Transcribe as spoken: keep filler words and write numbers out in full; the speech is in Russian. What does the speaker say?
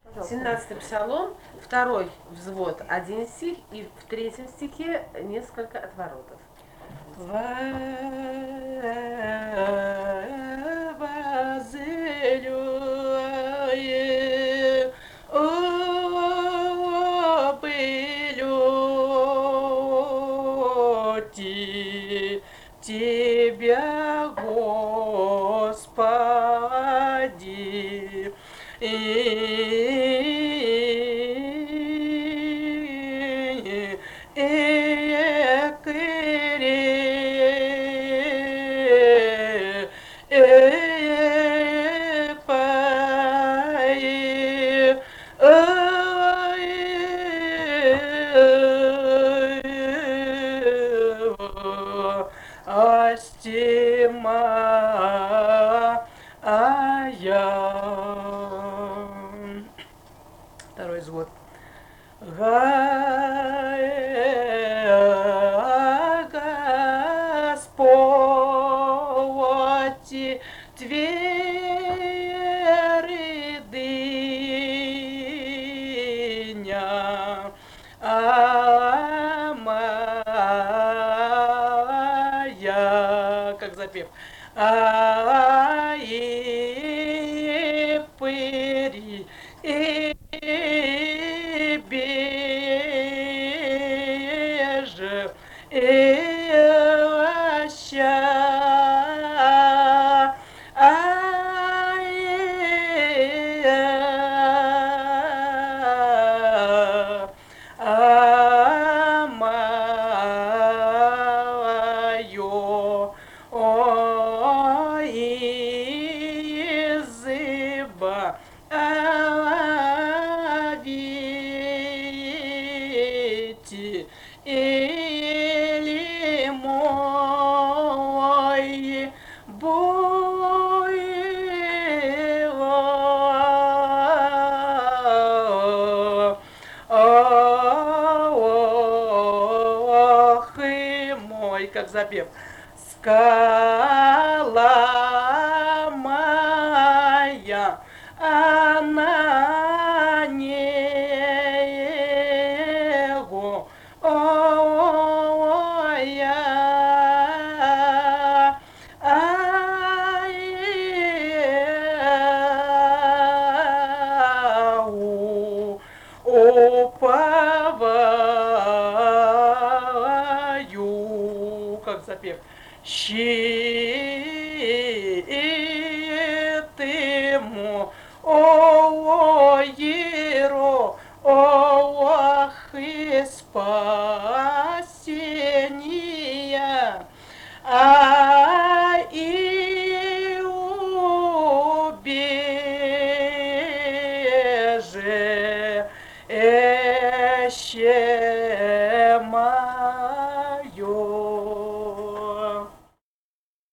семнадцатый псалом, второй взвод, один стих, и в третьем стихе несколько отворотов. Тебя, Господи, и экре, эпай, Астима ая. Второй звук. Господь, твердыня, моя, как запев. Аи пыри и беже и лоща. Амайо, ой, зыба, авити, или мой было. Ох и мой, как запев. Скала моя, она него, о, я, ау, уповаю, как запев. Щит ему, о, еро, о, и спасение, а и убеже, эще